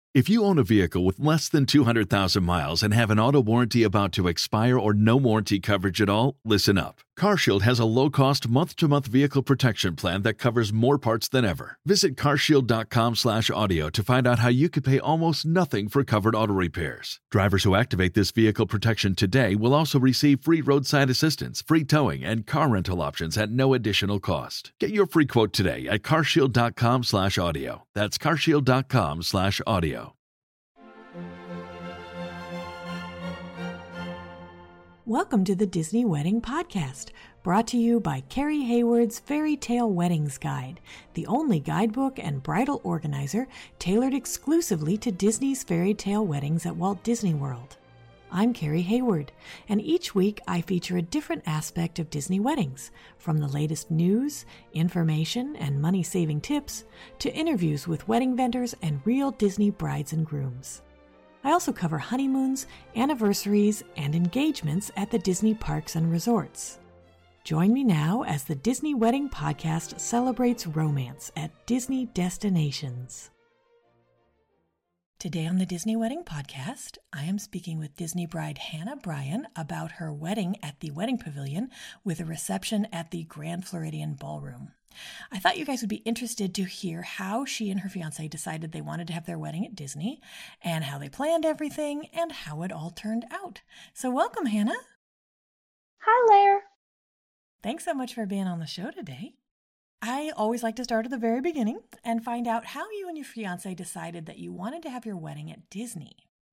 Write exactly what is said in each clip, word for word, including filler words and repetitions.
If you own a vehicle with less than two hundred thousand miles and have an auto warranty about to expire or no warranty coverage at all, listen up. CarShield has a low-cost month-to-month vehicle protection plan that covers more parts than ever. Visit carshield.com slash audio to find out how you could pay almost nothing for covered auto repairs. Drivers who activate this vehicle protection today will also receive free roadside assistance, free towing, and car rental options at no additional cost. Get your free quote today at carshield.com slash audio. That's carshield.com slash audio. Welcome to the Disney Wedding Podcast, brought to you by Carrie Hayward's Fairy Tale Weddings Guide, the only guidebook and bridal organizer tailored exclusively to Disney's fairy tale weddings at Walt Disney World. I'm Carrie Hayward, and each week I feature a different aspect of Disney weddings, from the latest news, information, and money-saving tips, to interviews with wedding vendors and real Disney brides and grooms. I also cover honeymoons, anniversaries, and engagements at the Disney parks and resorts. Join me now as the Disney Wedding Podcast celebrates romance at Disney destinations. Today on the Disney Wedding Podcast, I am speaking with Disney bride Hannah Bryan about her wedding at the Wedding Pavilion with a reception at the Grand Floridian Ballroom. I thought you guys would be interested to hear how she and her fiancé decided they wanted to have their wedding at Disney, and how they planned everything, and how it all turned out. So welcome, Hannah. Hi, Lair. Thanks so much for being on the show today. I always like to start at the very beginning and find out how you and your fiancé decided that you wanted to have your wedding at Disney.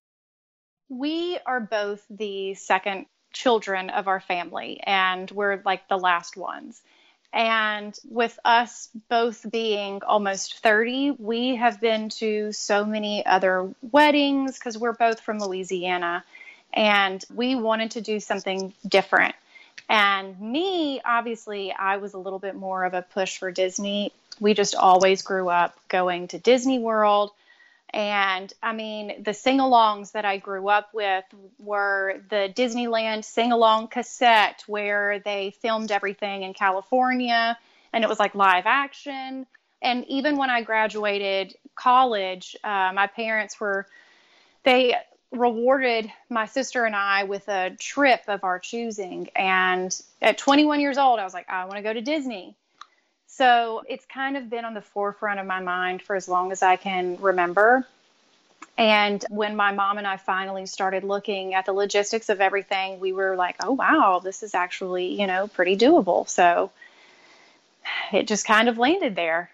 We are both the second children of our family, and we're like the last ones. And with us both being almost thirty, we have been to so many other weddings because we're both from Louisiana, and we wanted to do something different. And me, obviously, I was a little bit more of a push for Disney. We just always grew up going to Disney World. And I mean, the sing-alongs that I grew up with were the Disneyland sing-along cassette where they filmed everything in California, and it was like live action. And even when I graduated college, uh, my parents were, they rewarded my sister and I with a trip of our choosing. And at twenty-one years old, I was like, I want to go to Disney. So it's kind of been on the forefront of my mind for as long as I can remember. And when my mom and I finally started looking at the logistics of everything, we were like, oh, wow, this is actually, you know, pretty doable. So it just kind of landed there.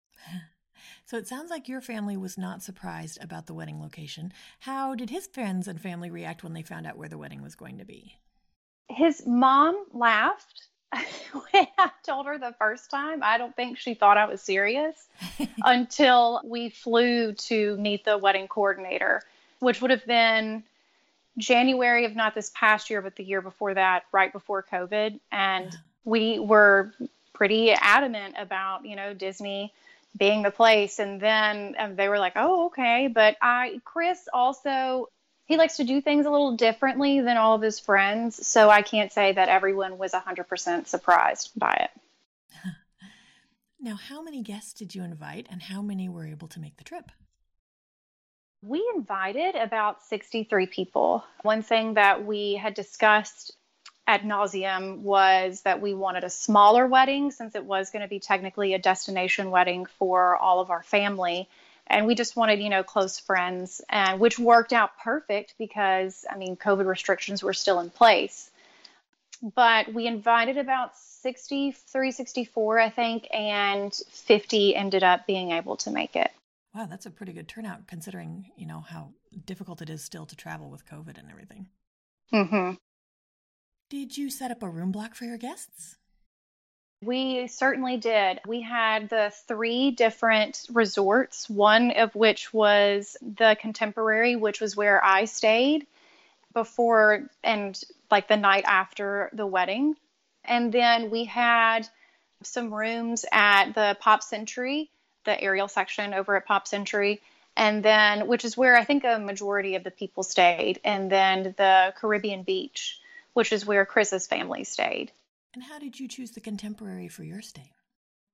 So it sounds like your family was not surprised about the wedding location. How did his friends and family react when they found out where the wedding was going to be? His mom laughed. When I told her the first time, I don't think she thought I was serious until we flew to meet the wedding coordinator, which would have been January of not this past year, but the year before that, right before COVID. And we were pretty adamant about, you know, Disney being the place. And then um, they were like, oh, okay. But I, Chris also, he likes to do things a little differently than all of his friends. So I can't say that everyone was one hundred percent surprised by it. Now, how many guests did you invite, and how many were able to make the trip? We invited about sixty-three people. One thing that we had discussed ad nauseum was that we wanted a smaller wedding since it was going to be technically a destination wedding for all of our family. And we just wanted, you know, close friends, and which worked out perfect because, I mean, COVID restrictions were still in place. But we invited about sixty-three, sixty-four, I think, and fifty ended up being able to make it. Wow, that's a pretty good turnout considering, you know, how difficult it is still to travel with COVID and everything. Mm-hmm. Did you set up a room block for your guests? We certainly did. We had the three different resorts, one of which was the Contemporary, which was where I stayed before and like the night after the wedding. And then we had some rooms at the Pop Century, the Ariel section over at Pop Century, and then, which is where I think a majority of the people stayed, and then the Caribbean Beach, which is where Chris's family stayed. And how did you choose the Contemporary for your stay?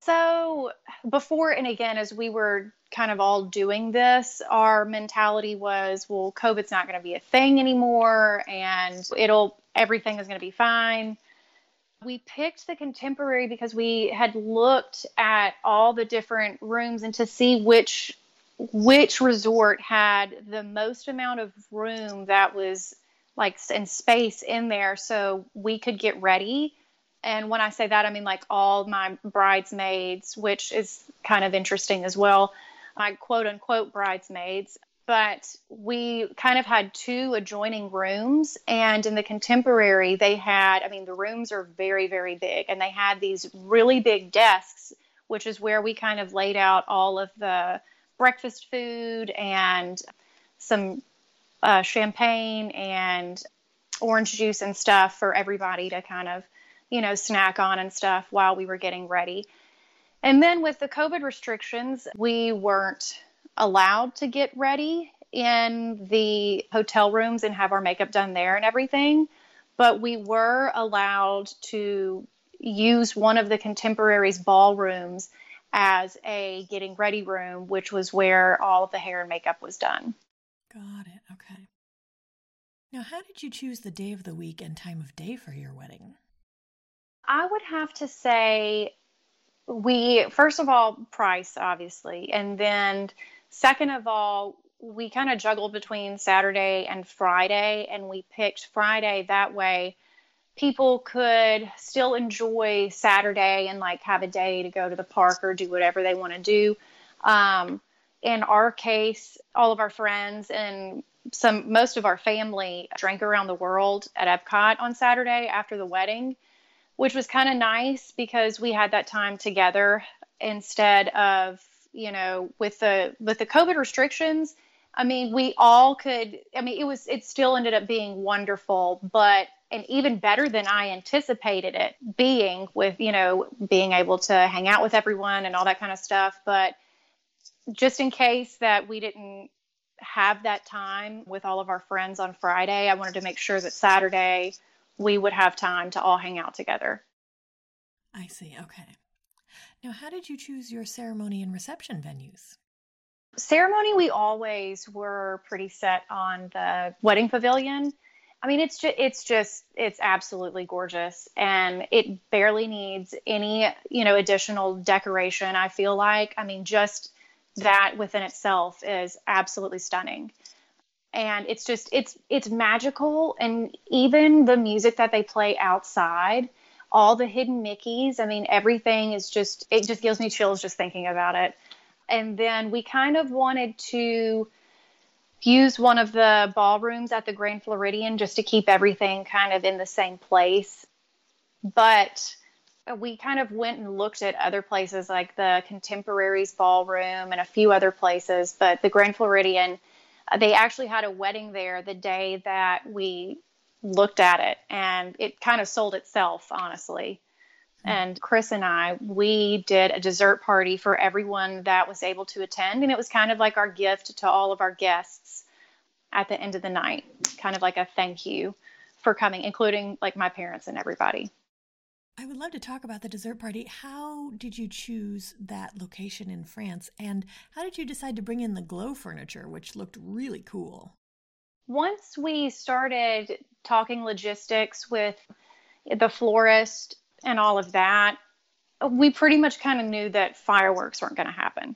So before, and again, as we were kind of all doing this, our mentality was, well, COVID's not going to be a thing anymore and it'll, everything is going to be fine. We picked the Contemporary because we had looked at all the different rooms and to see which which resort had the most amount of room that was like in space in there so we could get ready. And when I say that, I mean like all my bridesmaids, which is kind of interesting as well. My quote unquote bridesmaids. But we kind of had two adjoining rooms. And in the Contemporary, they had, I mean, the rooms are very, very big. And they had these really big desks, which is where we kind of laid out all of the breakfast food and some uh, champagne and orange juice and stuff for everybody to kind of, you know, snack on and stuff while we were getting ready. And then with the COVID restrictions, we weren't allowed to get ready in the hotel rooms and have our makeup done there and everything. But we were allowed to use one of the Contemporary's ballrooms as a getting ready room, which was where all of the hair and makeup was done. Got it. Okay. Now, how did you choose the day of the week and time of day for your wedding? I would have to say we, first of all, price, obviously. And then second of all, we kind of juggled between Saturday and Friday, and we picked Friday that way people could still enjoy Saturday and like have a day to go to the park or do whatever they want to do. Um, in our case, all of our friends and some, most of our family drank around the world at Epcot on Saturday after the wedding, which was kind of nice because we had that time together instead of, you know, with the, with the COVID restrictions. I mean, we all could, I mean, it was, it still ended up being wonderful, but, and even better than I anticipated it being with, you know, being able to hang out with everyone and all that kind of stuff. But just in case that we didn't have that time with all of our friends on Friday, I wanted to make sure that Saturday we would have time to all hang out together. I see. Okay. Now, how did you choose your ceremony and reception venues? Ceremony, we always were pretty set on the wedding pavilion. I mean, it's just, it's just, it's absolutely gorgeous and it barely needs any, you know, additional decoration. I feel like, I mean, just that within itself is absolutely stunning. And it's just, it's, it's magical. And even the music that they play outside, all the hidden Mickeys, I mean, everything is just, it just gives me chills just thinking about it. And then we kind of wanted to use one of the ballrooms at the Grand Floridian just to keep everything kind of in the same place. But we kind of went and looked at other places like the Contemporary's ballroom and a few other places. But the Grand Floridian, they actually had a wedding there the day that we looked at it. And it kind of sold itself, honestly. And Chris and I, we did a dessert party for everyone that was able to attend. And it was kind of like our gift to all of our guests at the end of the night, kind of like a thank you for coming, including like my parents and everybody. I would love to talk about the dessert party. How did you choose that location in France? And how did you decide to bring in the glow furniture, which looked really cool? Once we started talking logistics with the florist and all of that, we pretty much kind of knew that fireworks weren't going to happen.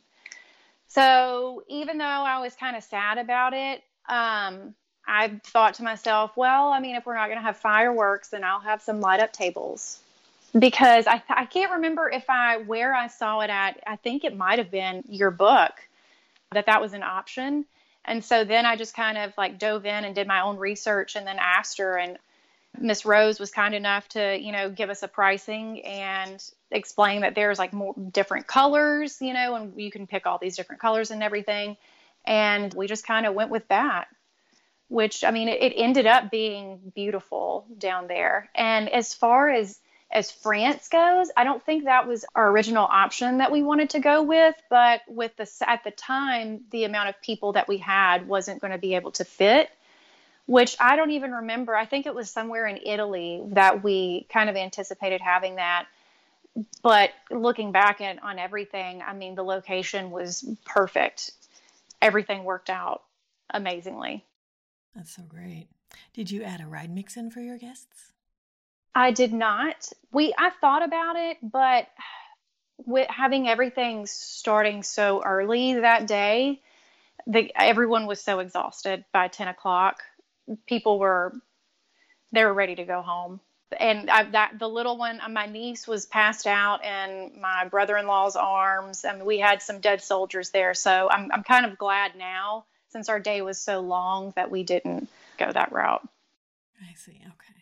So even though I was kind of sad about it, um, I thought to myself, well, I mean, if we're not going to have fireworks, then I'll have some light up tables. Because I, I can't remember if I, where I saw it at, I think it might have been your book, that that was an option. And so then I just kind of like dove in and did my own research and then asked her, and Miss Rose was kind enough to, you know, give us a pricing and explain that there's like more different colors, you know, and you can pick all these different colors and everything. And we just kind of went with that, which, I mean, it, it ended up being beautiful down there. And as far as, as France goes, I don't think that was our original option that we wanted to go with, but with the, at the time, the amount of people that we had wasn't going to be able to fit. Which I don't even remember. I think it was somewhere in Italy that we kind of anticipated having that. But looking back at, on everything, I mean, the location was perfect. Everything worked out amazingly. That's so great. Did you add a ride mix in for your guests? I did not. We I thought about it, but with having everything starting so early that day, the, everyone was so exhausted by ten o'clock. People were, they were ready to go home. And I, that the little one, my niece was passed out in my brother-in-law's arms. I mean, we had some dead soldiers there. So I'm, I'm kind of glad now, since our day was so long, that we didn't go that route. I see. Okay.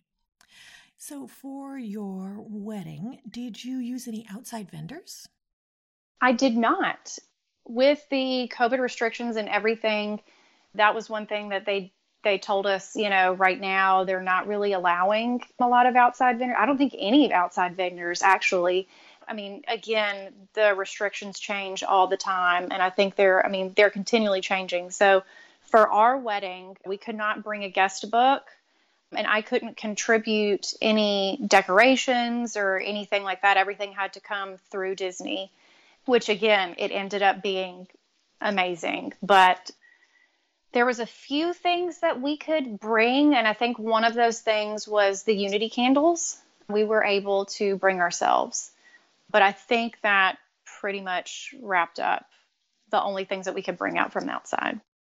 So for your wedding, did you use any outside vendors? I did not. With the COVID restrictions and everything, that was one thing that they they told us, you know, right now they're not really allowing a lot of outside vendors. I don't think any outside vendors actually. I mean, again, the restrictions change all the time, and I think they're, I mean, they're continually changing. So for our wedding, we could not bring a guest book, and I couldn't contribute any decorations or anything like that. Everything had to come through Disney, which again, it ended up being amazing. But there was a few things that we could bring, and I think one of those things was the Unity candles. We were able to bring ourselves, but I think that pretty much wrapped up the only things that we could bring out from outside.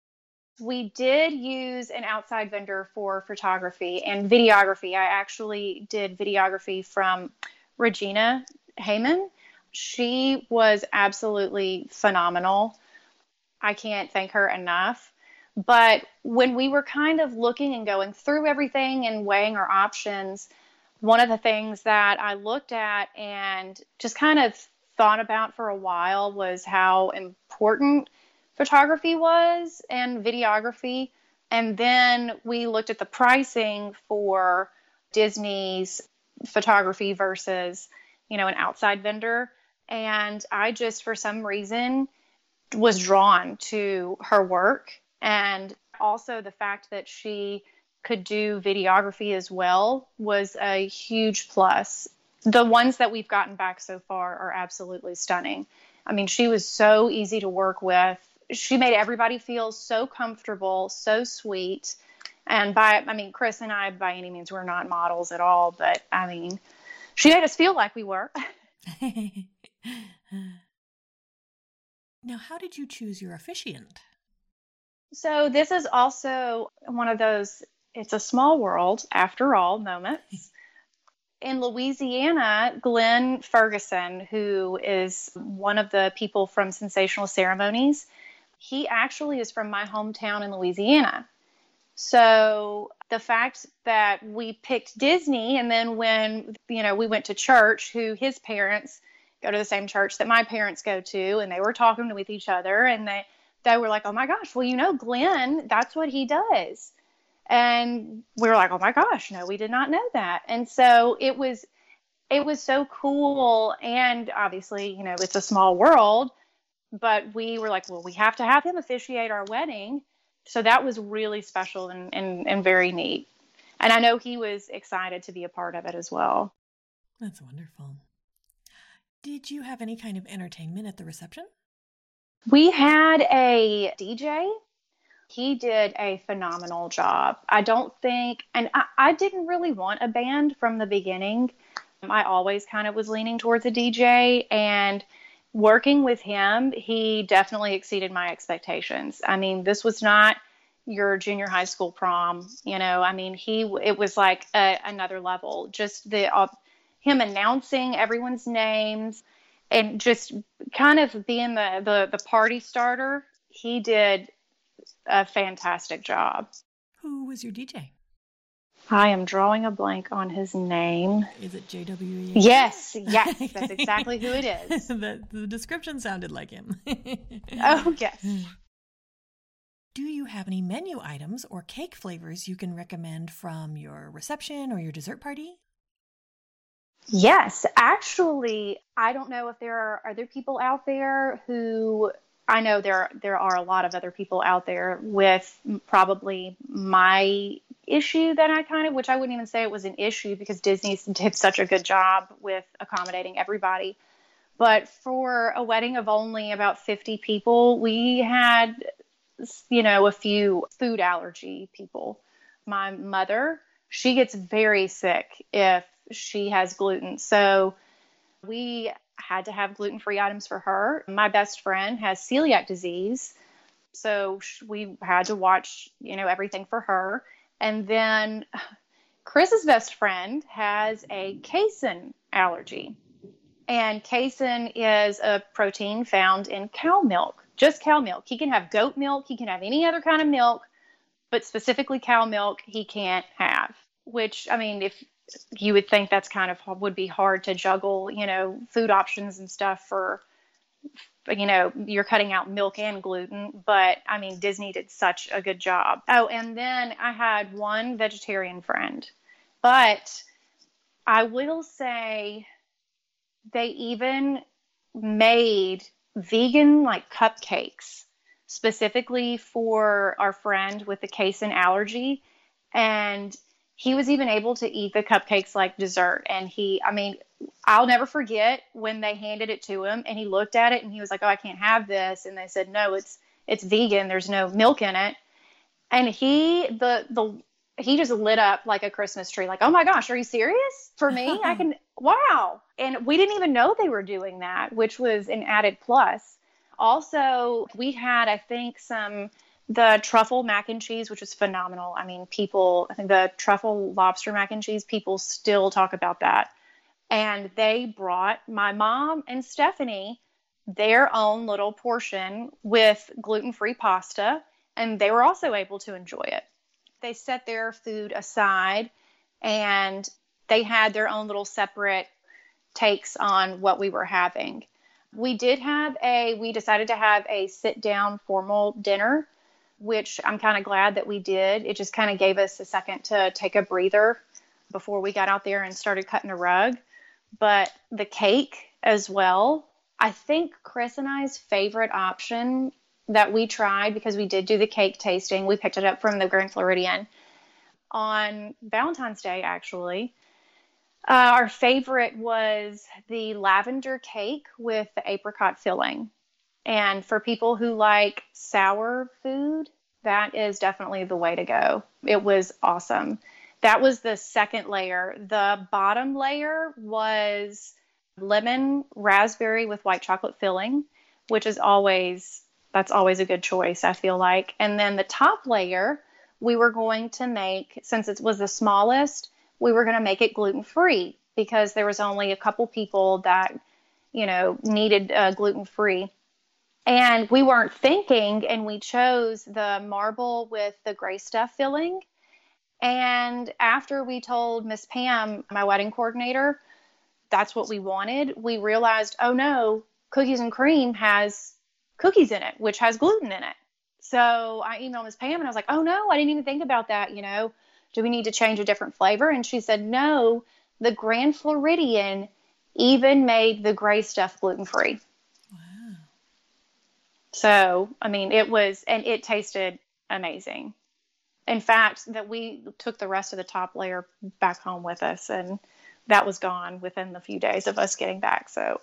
We did use an outside vendor for photography and videography. I actually did videography from Regina Heyman. She was absolutely phenomenal. I can't thank her enough. But when we were kind of looking and going through everything and weighing our options, one of the things that I looked at and just kind of thought about for a while was how important photography was and videography. And then we looked at the pricing for Disney's photography versus, you know, an outside vendor. And I just, for some reason, was drawn to her work. And also the fact that she could do videography as well was a huge plus. The ones that we've gotten back so far are absolutely stunning. I mean, she was so easy to work with. She made everybody feel so comfortable, so sweet. And by, I mean, Chris and I, by any means, we're not models at all, but I mean, she made us feel like we were. Now, how did you choose your officiant? So this is also one of those, it's a small world after all moments. In Louisiana, Glenn Ferguson, who is one of the people from Sensational Ceremonies, he actually is from my hometown in Louisiana. So the fact that we picked Disney, and then when, you know, we went to church, who his parents go to the same church that my parents go to, and they were talking with each other, and they, they were like, oh my gosh, well, you know, Glenn, that's what he does. And we were like, oh my gosh, no, we did not know that. And so it was, it was so cool. And obviously, you know, it's a small world, but we were like, well, we have to have him officiate our wedding. So that was really special and, and, and very neat. And I know he was excited to be a part of it as well. That's wonderful. Did you have any kind of entertainment at the reception? We had a D J. He did a phenomenal job. I don't think, and I, I didn't really want a band from the beginning. I always kind of was leaning towards a D J, and working with him, he definitely exceeded my expectations. I mean, this was not your junior high school prom, you know, I mean, he, it was like a, another level, just the, uh, him announcing everyone's names and just kind of being the, the, the party starter. He did a fantastic job. Who was your D J? I am drawing a blank on his name. Is it J W E? Yes, yes, that's exactly who it is. the, the description sounded like him. Oh, yes. Do you have any menu items or cake flavors you can recommend from your reception or your dessert party? Yes, actually, I don't know if there are other people out there who, I know there there are a lot of other people out there with probably my issue that I kind of, which I wouldn't even say it was an issue because Disney did such a good job with accommodating everybody. But for a wedding of only about fifty people, we had, you know, a few food allergy people. My mother, she gets very sick if she has gluten. So we had to have gluten-free items for her. My best friend has celiac disease. So we had to watch, you know, everything for her. And then Chris's best friend has a casein allergy. And casein is a protein found in cow milk, just cow milk. He can have goat milk. He can have any other kind of milk, but specifically cow milk he can't have, which, I mean, if you would think that's kind of would be hard to juggle, you know, food options and stuff for, you know, you're cutting out milk and gluten. But I mean, Disney did such a good job. Oh, and then I had one vegetarian friend, but I will say they even made vegan like cupcakes specifically for our friend with the casein allergy. And he was even able to eat the cupcakes like dessert. And he, I mean, I'll never forget when they handed it to him and he looked at it and he was like, oh, I can't have this. And they said, no, it's, it's vegan. There's no milk in it. And he, the, the, he just lit up like a Christmas tree. Like, oh my gosh, are you serious? For me, I can, wow. And we didn't even know they were doing that, which was an added plus. Also, we had, I think, some, the truffle mac and cheese, which was phenomenal. I mean, people, I think the truffle lobster mac and cheese, people still talk about that. And they brought my mom and Stephanie their own little portion with gluten-free pasta, and they were also able to enjoy it. They set their food aside and they had their own little separate takes on what we were having. We did have a, we decided to have a sit down formal dinner, which I'm kind of glad that we did. It just kind of gave us a second to take a breather before we got out there and started cutting a rug. But the cake as well, I think Chris and I's favorite option that we tried, because we did do the cake tasting, we picked it up from the Grand Floridian on Valentine's Day, actually. Uh, our favorite was the lavender cake with the apricot filling. And for people who like sour food, that is definitely the way to go. It was awesome. That was the second layer. The bottom layer was lemon raspberry with white chocolate filling, which is always, that's always a good choice, I feel like. And then the top layer, we were going to make, since it was the smallest, we were going to make it gluten-free because there was only a couple people that, you know, needed uh, gluten-free. And we weren't thinking, and we chose the marble with the gray stuff filling. And after we told Miss Pam, my wedding coordinator, that's what we wanted, we realized, oh no, Cookies and Cream has cookies in it, which has gluten in it. So I emailed Miss Pam and I was like, oh no, I didn't even think about that. You know, do we need to change a different flavor? And she said, no, the Grand Floridian even made the gray stuff gluten-free. Wow. So, I mean, it was, and it tasted amazing. In fact, that we took the rest of the top layer back home with us, and that was gone within the few days of us getting back. So,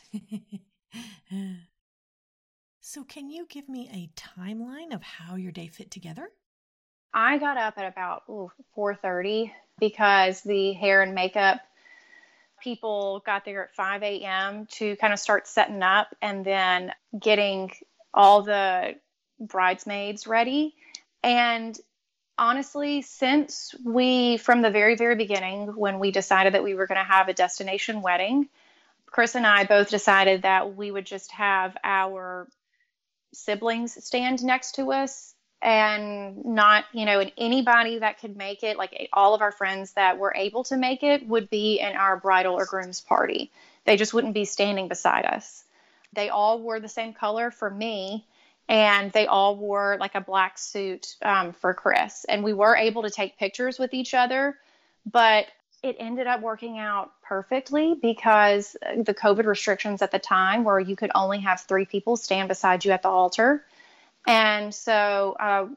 so can you give me a timeline of how your day fit together? I got up at about ooh, four thirty because the hair and makeup people got there at five a.m. to kind of start setting up and then getting all the bridesmaids ready. And honestly, since we, from the very, very beginning, when we decided that we were going to have a destination wedding, Chris and I both decided that we would just have our siblings stand next to us and not, you know, and anybody that could make it, like all of our friends that were able to make it would be in our bridal or groom's party. They just wouldn't be standing beside us. They all wore the same color for me, and they all wore like a black suit um, for Chris. And we were able to take pictures with each other, but it ended up working out perfectly because the COVID restrictions at the time where you could only have three people stand beside you at the altar. And so uh,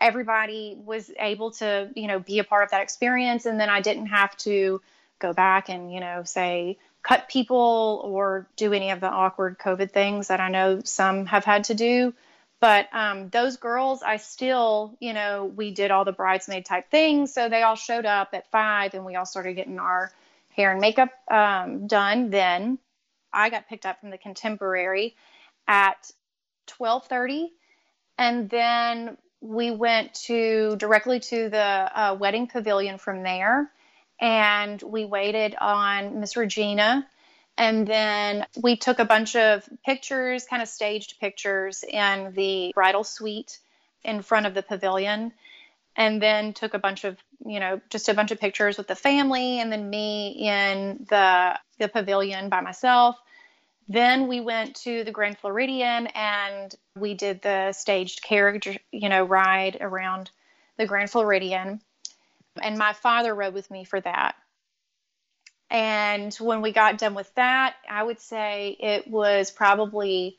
everybody was able to, you know, be a part of that experience. And then I didn't have to go back and, you know, say, cut people or do any of the awkward COVID things that I know some have had to do. But um, those girls, I still, you know, we did all the bridesmaid type things. So they all showed up at five and we all started getting our hair and makeup um, done. Then I got picked up from the Contemporary at twelve thirty. And then we went to directly to the uh, wedding pavilion from there. And we waited on Miss Regina. And then we took a bunch of pictures, kind of staged pictures in the bridal suite in front of the pavilion. And then took a bunch of, you know, just a bunch of pictures with the family and then me in the, the pavilion by myself. Then we went to the Grand Floridian and we did the staged carriage, you know, ride around the Grand Floridian. And my father rode with me for that. And when we got done with that, I would say it was probably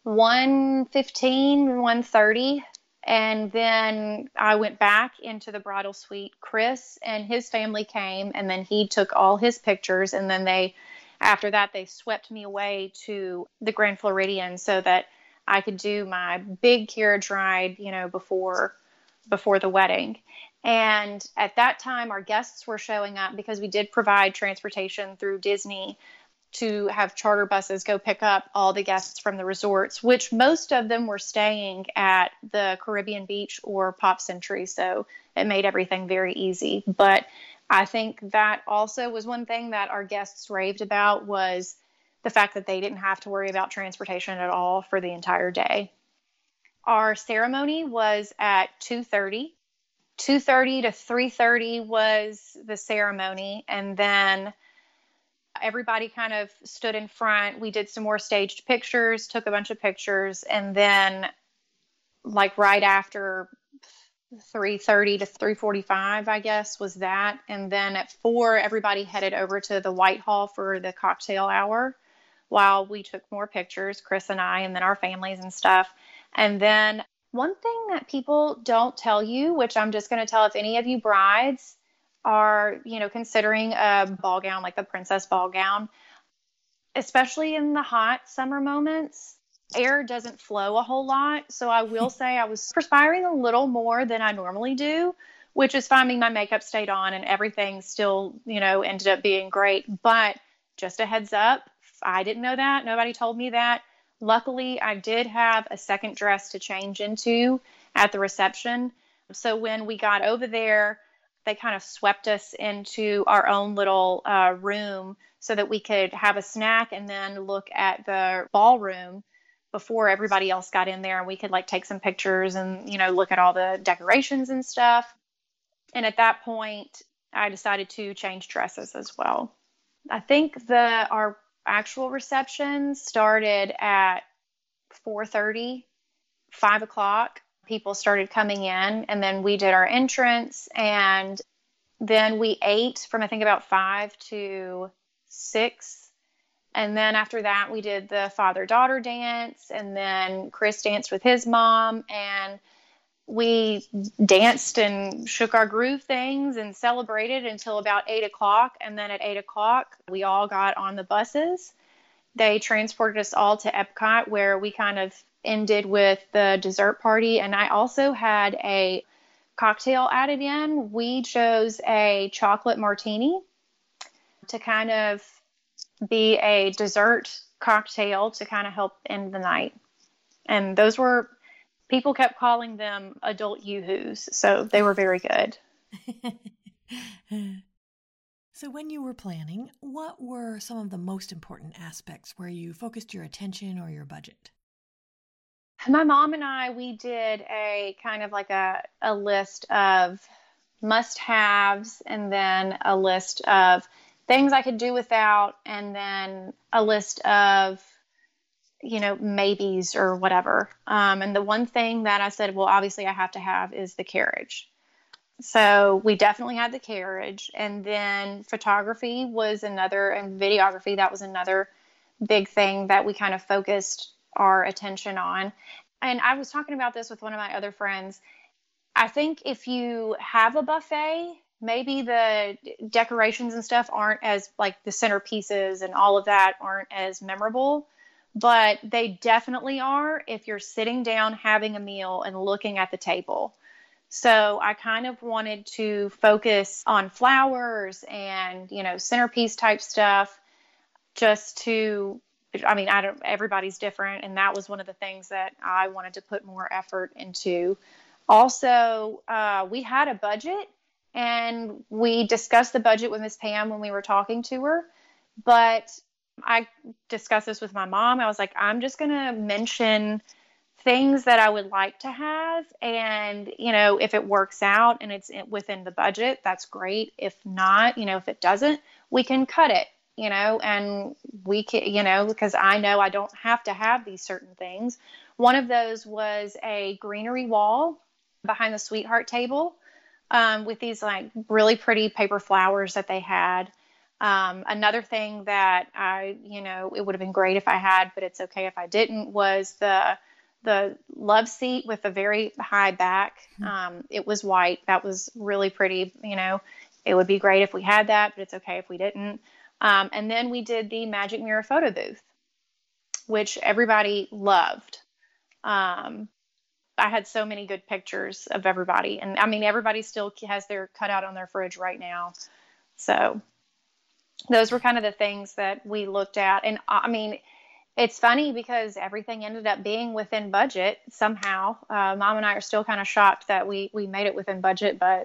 one fifteen, one thirty. And then I went back into the bridal suite. Chris and his family came, and then he took all his pictures. And then they, after that, they swept me away to the Grand Floridian so that I could do my big carriage ride, you know, before before the wedding. And at that time, our guests were showing up because we did provide transportation through Disney to have charter buses go pick up all the guests from the resorts, which most of them were staying at the Caribbean Beach or Pop Century. So it made everything very easy. But I think that also was one thing that our guests raved about was the fact that they didn't have to worry about transportation at all for the entire day. Our ceremony was at two thirty. two thirty to three thirty was the ceremony. And then everybody kind of stood in front. We did some more staged pictures, took a bunch of pictures. And then like right after three thirty to three forty-five, I guess, was that. And then at four, everybody headed over to the Whitehall for the cocktail hour while we took more pictures, Chris and I, and then our families and stuff. And then one thing that people don't tell you, which I'm just going to tell if any of you brides are, you know, considering a ball gown, like the princess ball gown, especially in the hot summer moments, air doesn't flow a whole lot. So I will say I was perspiring a little more than I normally do, which is fine. My makeup stayed on and everything still, you know, ended up being great. But just a heads up, I didn't know that. Nobody told me that. Luckily, I did have a second dress to change into at the reception. So when we got over there, they kind of swept us into our own little uh, room so that we could have a snack and then look at the ballroom before everybody else got in there. And we could like take some pictures and, you know, look at all the decorations and stuff. And at that point, I decided to change dresses as well. I think the our actual reception started at four thirty, five o'clock. People started coming in and then we did our entrance and then we ate from I think about five to six. And then after that we did the father-daughter dance and then Chris danced with his mom and we danced and shook our groove things and celebrated until about eight o'clock. And then at eight o'clock, we all got on the buses. They transported us all to Epcot where we kind of ended with the dessert party. And I also had a cocktail added in. We chose a chocolate martini to kind of be a dessert cocktail to kind of help end the night. And those were... people kept calling them adult yoo-hoos, so they were very good. So when you were planning, what were some of the most important aspects where you focused your attention or your budget? My mom and I, we did a kind of like a, a list of must-haves and then a list of things I could do without and then a list of you know, maybes or whatever. Um, and the one thing that I said, well, obviously I have to have is the carriage. So we definitely had the carriage. And then photography was another, and videography, that was another big thing that we kind of focused our attention on. And I was talking about this with one of my other friends. I think if you have a buffet, maybe the decorations and stuff aren't as like the centerpieces and all of that aren't as memorable, but they definitely are if you're sitting down having a meal and looking at the table. So I kind of wanted to focus on flowers and, you know, centerpiece type stuff just to, I mean, I don't, everybody's different. And that was one of the things that I wanted to put more effort into. Also, uh, we had a budget and we discussed the budget with Miss Pam when we were talking to her. But I discussed this with my mom. I was like, I'm just going to mention things that I would like to have. And, you know, if it works out and it's within the budget, that's great. If not, you know, if it doesn't, we can cut it, you know, and we can, you know, because I know I don't have to have these certain things. One of those was a greenery wall behind the sweetheart table um, with these like really pretty paper flowers that they had. Um, another thing that I, you know, it would have been great if I had, but it's okay if I didn't, was the the love seat with a very high back. Um, it was white. That was really pretty. You know, it would be great if we had that, but it's okay if we didn't. Um, and then we did the magic mirror photo booth, which everybody loved. Um, I had so many good pictures of everybody. And I mean, everybody still has their cutout on their fridge right now. So those were kind of the things that we looked at. And I mean, it's funny because everything ended up being within budget somehow. Uh, Mom and I are still kind of shocked that we, we made it within budget, but.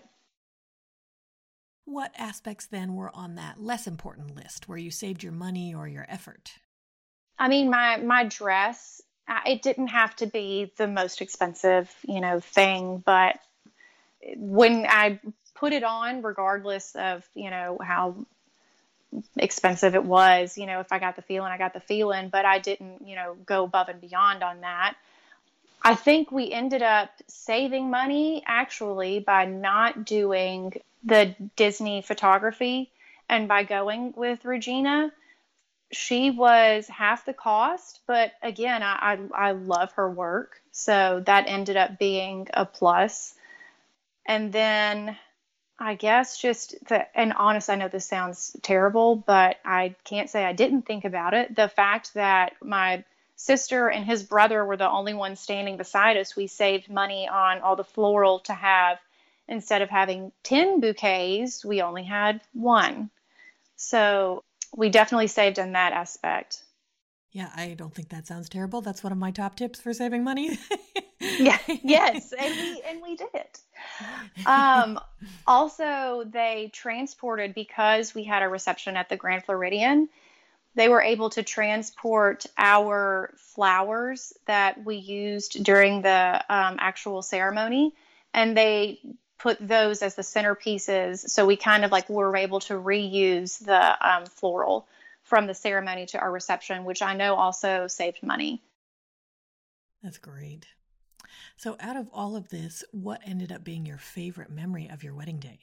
What aspects then were on that less important list where you saved your money or your effort? I mean, my, my dress, it didn't have to be the most expensive, you know, thing, but when I put it on, regardless of, you know, how expensive it was, you know, if I got the feeling, I got the feeling, but I didn't, you know, go above and beyond on that. I think we ended up saving money actually by not doing the Disney photography and by going with Regina. She was half the cost, but again, I, I, I love her work. So that ended up being a plus. And then I guess just the, and honest, I know this sounds terrible, but I can't say I didn't think about it. The fact that my sister and his brother were the only ones standing beside us, we saved money on all the floral to have. Instead of having ten bouquets, we only had one. So we definitely saved in that aspect. Yeah, I don't think that sounds terrible. That's one of my top tips for saving money. Yeah, yes, and we and we did it. Um, also, they transported, because we had a reception at the Grand Floridian, they were able to transport our flowers that we used during the um, actual ceremony, and they put those as the centerpieces. So we kind of like were able to reuse the um, floral from the ceremony to our reception, which I know also saved money. That's great. So out of all of this, what ended up being your favorite memory of your wedding day?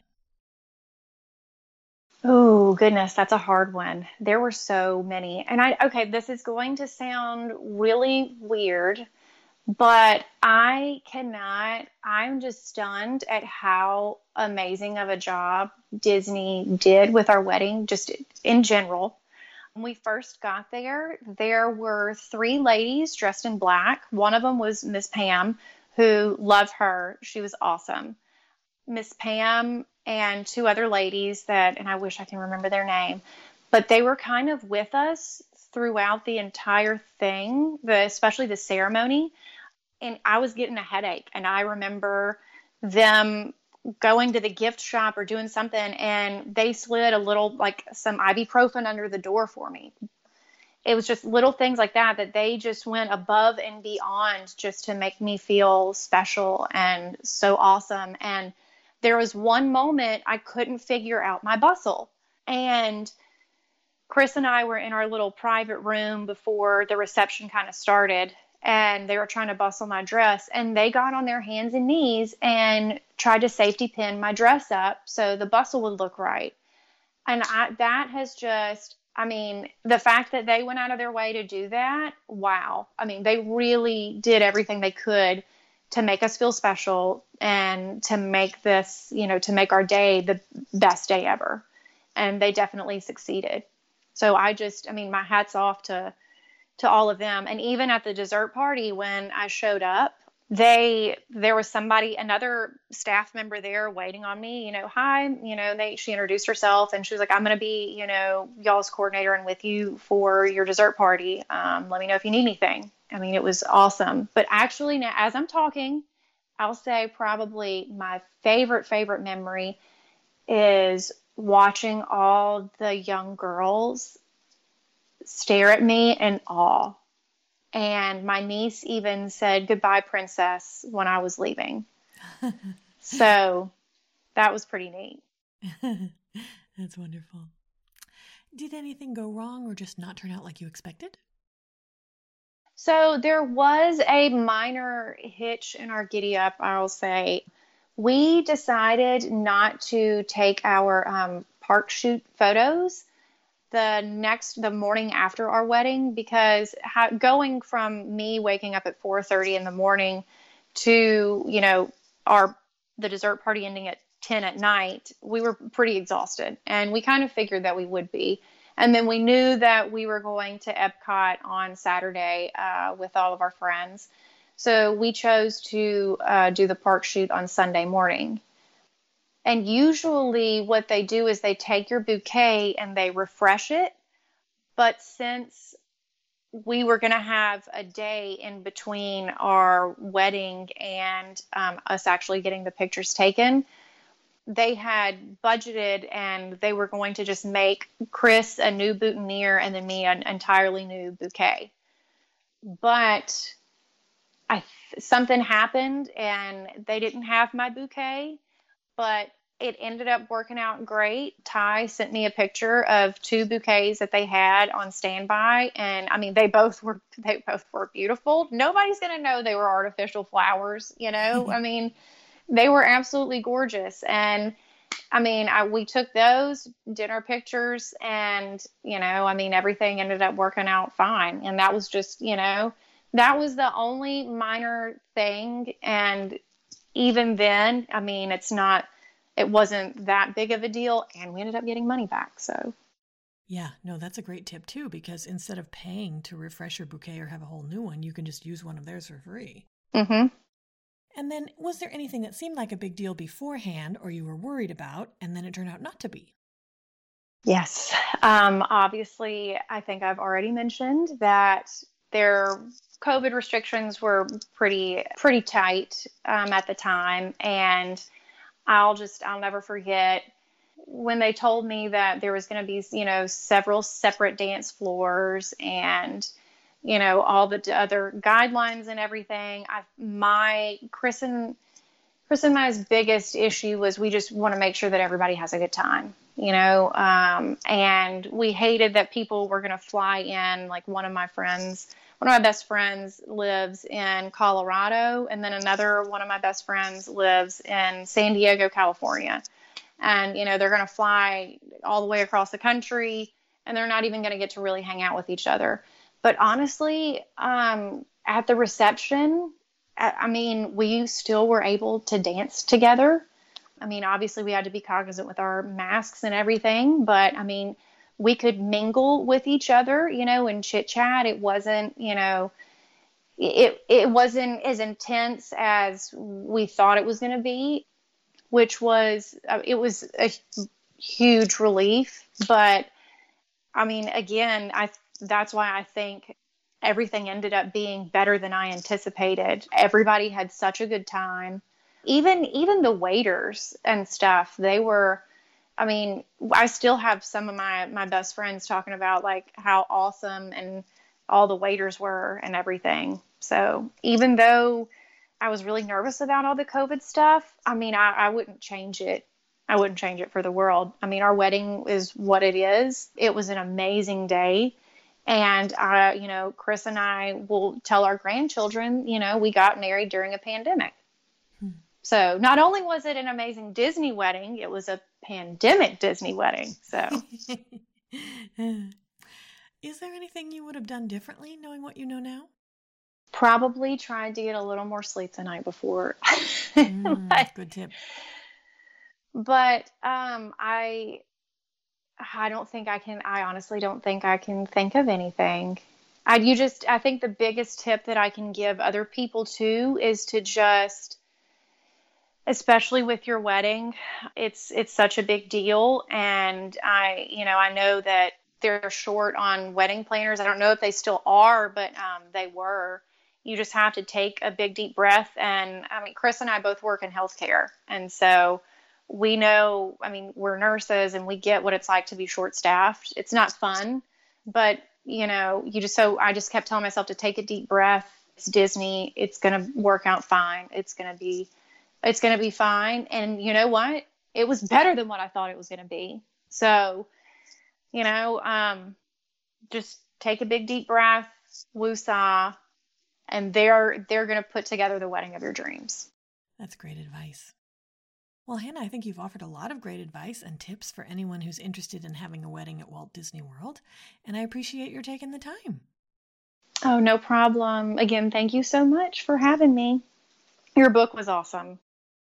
Oh, goodness, that's a hard one. There were so many. And I, okay, this is going to sound really weird, but I cannot, I'm just stunned at how amazing of a job Disney did with our wedding, just in general. When we first got there, there were three ladies dressed in black. One of them was Miss Pam, who loved her. She was awesome. Miss Pam and two other ladies that, and I wish I can remember their name, but they were kind of with us throughout the entire thing, the, especially the ceremony. And I was getting a headache. And I remember them going to the gift shop or doing something, and they slid a little, like some ibuprofen under the door for me. It was just little things like that, that they just went above and beyond just to make me feel special and so awesome. And there was one moment I couldn't figure out my bustle. And Chris and I were in our little private room before the reception kind of started, and they were trying to bustle my dress, and they got on their hands and knees and tried to safety pin my dress up so the bustle would look right. And I, that has just, I mean, the fact that they went out of their way to do that, wow. I mean, they really did everything they could to make us feel special and to make this, you know, to make our day the best day ever. And they definitely succeeded. So I just, I mean, my hat's off to, to all of them. And even at the dessert party, when I showed up, they, there was somebody, another staff member there waiting on me, you know, hi, you know, they, she introduced herself and she was like, I'm going to be, you know, y'all's coordinator and with you for your dessert party. Um, let me know if you need anything. I mean, it was awesome. But actually now, as I'm talking, I'll say probably my favorite, favorite memory is watching all the young girls stare at me in awe. And my niece even said, goodbye, princess, when I was leaving. So that was pretty neat. That's wonderful. Did anything go wrong or just not turn out like you expected? So there was a minor hitch in our giddy up, I'll say. We decided not to take our um, park shoot photos the next, the morning after our wedding, because ha- going from me waking up at four thirty in the morning to, you know, our, the dessert party ending at ten at night, we were pretty exhausted, and we kind of figured that we would be. And then we knew that we were going to Epcot on Saturday uh, with all of our friends. So we chose to uh, do the park shoot on Sunday morning. And usually what they do is they take your bouquet and they refresh it. But since we were going to have a day in between our wedding and um, us actually getting the pictures taken, they had budgeted and they were going to just make Chris a new boutonniere and then me an entirely new bouquet. But I something happened and they didn't have my bouquet. But it ended up working out great. Ty sent me a picture of two bouquets that they had on standby. And I mean, they both were, they both were beautiful. Nobody's going to know they were artificial flowers, you know, I mean, they were absolutely gorgeous. And I mean, I, we took those, did our pictures, and, you know, I mean, everything ended up working out fine. And that was just, you know, that was the only minor thing. And even then, I mean, it's not, it wasn't that big of a deal, and we ended up getting money back. So, yeah, no, that's a great tip too, because instead of paying to refresh your bouquet or have a whole new one, you can just use one of theirs for free. Mm-hmm. And then, was there anything that seemed like a big deal beforehand or you were worried about, and then it turned out not to be? Yes. Um, obviously, I think I've already mentioned that their COVID restrictions were pretty, pretty tight um, at the time. And I'll just, I'll never forget when they told me that there was going to be, you know, several separate dance floors and, you know, all the other guidelines and everything. I, my, Chris and, Chris and I's biggest issue was we just want to make sure that everybody has a good time, you know, um, and we hated that people were going to fly in. Like one of my friends, one of my best friends lives in Colorado, and then another one of my best friends lives in San Diego, California. And, you know, they're going to fly all the way across the country, and they're not even going to get to really hang out with each other. But honestly, um, at the reception, I mean, we still were able to dance together. I mean, obviously we had to be cognizant with our masks and everything, but I mean, we could mingle with each other, you know, and chit chat. It wasn't, you know, it, it wasn't as intense as we thought it was going to be, which was, uh, it was a huge relief. But I mean, again, I, that's why I think everything ended up being better than I anticipated. Everybody had such a good time. Even, even the waiters and stuff, they were, I mean, I still have some of my, my best friends talking about like how awesome and all the waiters were and everything. So even though I was really nervous about all the COVID stuff, I mean, I, I wouldn't change it. I wouldn't change it for the world. I mean, our wedding is what it is. It was an amazing day. And, uh, you know, Chris and I will tell our grandchildren, you know, we got married during a pandemic. Hmm. So not only was it an amazing Disney wedding, it was a pandemic Disney wedding. So is there anything you would have done differently knowing what you know now? Probably tried to get a little more sleep the night before. Mm, but, good tip. But um, I, I don't think I can. I honestly don't think I can think of anything. I you just. I think the biggest tip that I can give other people too is to just, especially with your wedding, it's it's such a big deal, and I, you know, I know that they're short on wedding planners. I don't know if they still are, but um, they were. You just have to take a big deep breath. And I mean, Chris and I both work in healthcare, and so we know, I mean, we're nurses and we get what it's like to be short staffed. It's not fun, but you know, you just, so I just kept telling myself to take a deep breath. It's Disney. It's going to work out fine. It's going to be, it's going to be fine. And you know what? It was better than what I thought it was going to be. So, you know, um, just take a big deep breath, woosah, and they're, they're going to put together the wedding of your dreams. That's great advice. Well, Hannah, I think you've offered a lot of great advice and tips for anyone who's interested in having a wedding at Walt Disney World, and I appreciate your taking the time. Oh, no problem. Again, thank you so much for having me. Your book was awesome.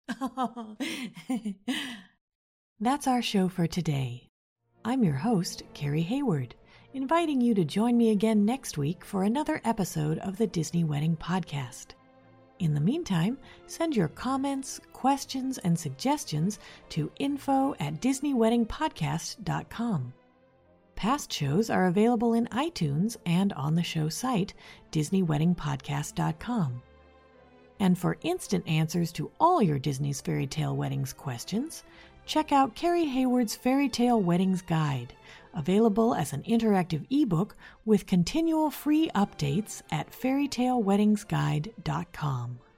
That's our show for today. I'm your host, Carrie Hayward, inviting you to join me again next week for another episode of the Disney Wedding Podcast. In the meantime, send your comments, questions, and suggestions to info at disney wedding podcast dot com. Past shows are available in iTunes and on the show site, disney wedding podcast dot com. And for instant answers to all your Disney's Fairy Tale Weddings questions, check out Carrie Hayward's Fairy Tale Weddings Guide, available as an interactive ebook with continual free updates at fairy tale weddings guide dot com.